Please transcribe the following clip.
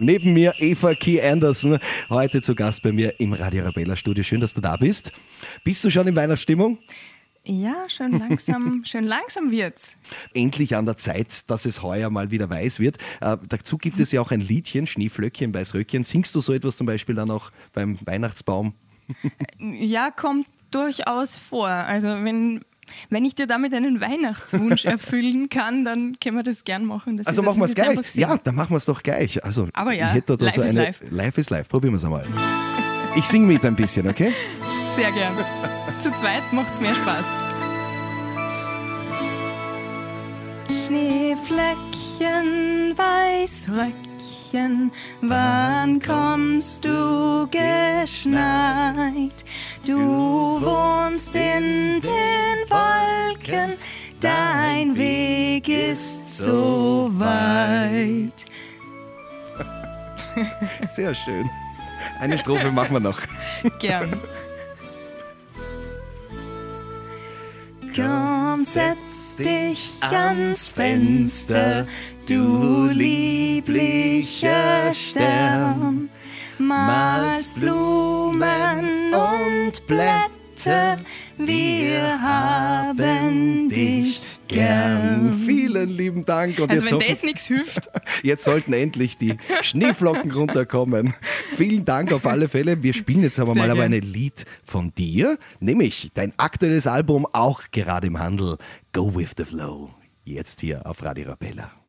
Neben mir Eva Key Anderson, heute zu Gast bei mir im Radio Arabella Studio. Schön, dass du da bist. Bist du schon in Weihnachtsstimmung? Ja, schön langsam wird's. Endlich an der Zeit, dass es heuer mal wieder weiß wird. Dazu gibt es ja auch ein Liedchen, Schneeflöckchen, Weißröckchen. Singst du so etwas zum Beispiel dann auch beim Weihnachtsbaum? Ja, kommt durchaus vor. Also wenn ich dir damit einen Weihnachtswunsch erfüllen kann, dann können wir das gern machen. Also machen wir es gleich. Ja, dann machen wir es doch gleich. Also, aber ja, ich hätte da live so ist eine live. Live ist live. Probieren wir es einmal. Ich singe mit ein bisschen, okay? Sehr gern. Zu zweit macht's mehr Spaß. Schneeflöckchen, Weißröckchen, wann kommst du geschneit? Du wohnst in den Wolken, dein Weg ist so weit. Sehr schön. Eine Strophe machen wir noch. Gern. Komm, setz dich ans Fenster, du lieblicher Stern. Malst Blumen und Blätter, wir haben dich gern. Vielen lieben Dank. Und also jetzt wenn das nichts hilft. Jetzt sollten endlich die Schneeflocken runterkommen. Vielen Dank auf alle Fälle. Wir spielen jetzt aber Sehr mal aber gern. ein Lied von dir, nämlich dein aktuelles Album, auch gerade im Handel, Go With The Flow. Jetzt hier auf Radio Arabella.